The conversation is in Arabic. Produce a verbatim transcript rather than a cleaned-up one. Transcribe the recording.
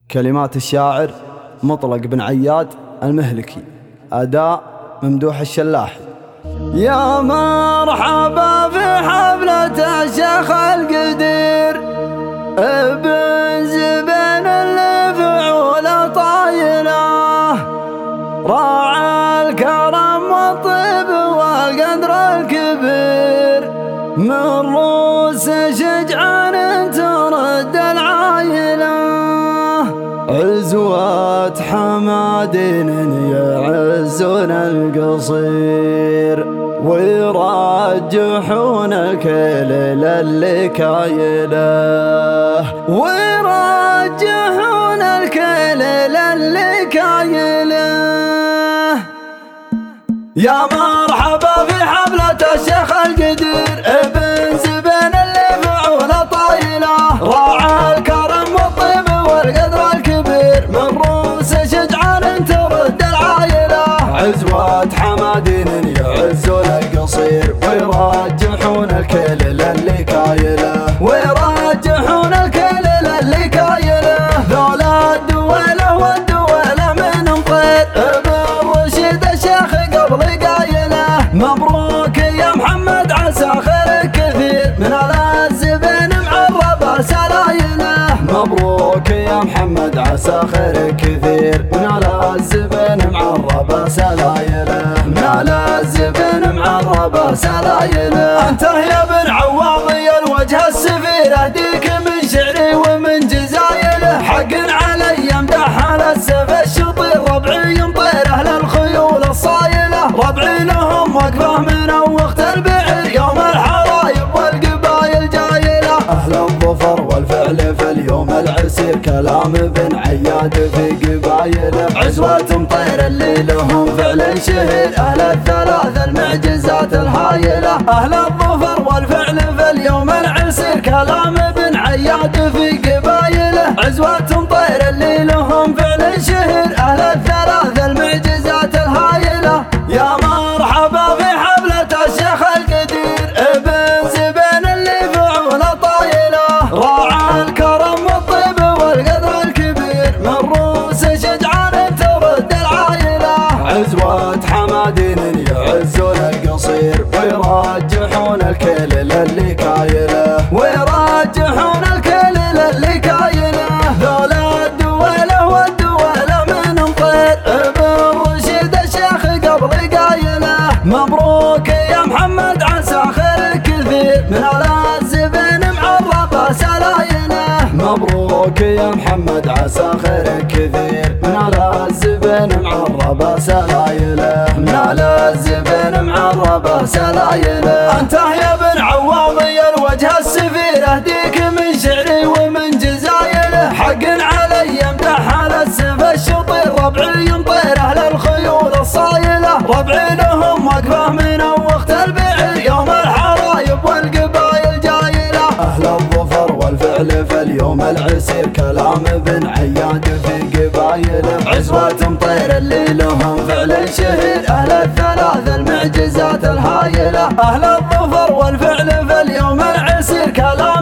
كلمات الشاعر مطلق بن عياد المهلكي، أداء ممدوح الشلاحي. يا مرحبا في حفلة الشيخ القدير ابن زبين اللي فعول طايله، راعى الكرم والطيب والقدر الكبير، من روس شجعان ترد العايله، عزوات حمادين يعزون القصير، ويرجحون الكيل للي كايله، ويرجحون الكيل للي كايله. يا مرحبا في حفلة الشيخ القدير ابن زبين اللي فعول طايله، راعى الكرم والطيب والقدر الكبير، من روس شجعان ترد العايله، عزوات حمادين يعزون القصير، ويرجحون الكيل للي كايله، ويرجحون الكيل للي كايله. ذولا الدويله والدويله منهم طير ابن رشيد الشيخ قبل قايله، مبروك يا محمد عسى خيرك كثير، من الزبين معربه سلايله، مبروك يا محمد عسى خيرك كثير، من الزبين معربه سلايله، من الزبين معربه سلايله. انت يا ابن عواضي الوجه السفير، اهديك من شعري ومن جزايله، حق علي امدح على السيف الشطير، ربعي يمطير اهل الخيول الصايله، ربعي لهم وقفه من وقت البعير، يوم الحرايب والقبايل جايله، اهل الظفر والفعل في اليوم العسير، كلام بن عياد في قبايله، عزوة مطير اللي لهم فعل شهير، اهل الثلاث المعجزات الهايله، اهل الظفر والفعل في اليوم العسير، كلام بن عياد في قبايله، عزوة مطير اللي لهم فعل شهير، اهل الثلاث المعجزات الهايله. يا مرحبا في حفلة الشيخ القدير ابن زبين اللي فعول طايله، راعى الكرم والطيب والقدر الكبير، من روس شجعان ترد العايله، عزوات حمادين يعزون القصير، ويرجحون الكيل للي كايله، ويرجحون الكيل للي كايله. ذولا الدويله والدويله منهم طير ابن رشيد الشيخ قبل قايله، مبروك يا محمد عسى خيرك كثير، من الزبين معربه سلايله، مبروك يا محمد عسى خيرك كثير، من الزبين معربه سلايله، من الزبين معربه سلايله. انت يا ابن عواضي الوجه السفير، اهديك من شعري ومن جزايله، حق علي امدح على السيف الشطير، ربعي يمطير اهل الخيول الصايله، ربعي لهم وقفه من وقت البعير، يوم الحرايب والقبايل جايله، اهل الظفر والفعل في اليوم العسير، كلام بن عياد في قبايله، عزوة مطير اللي لهم فعل شهير، اهل الثلاث المعجزات الهايله، اهل الظفر والفعل في اليوم العسير، كلام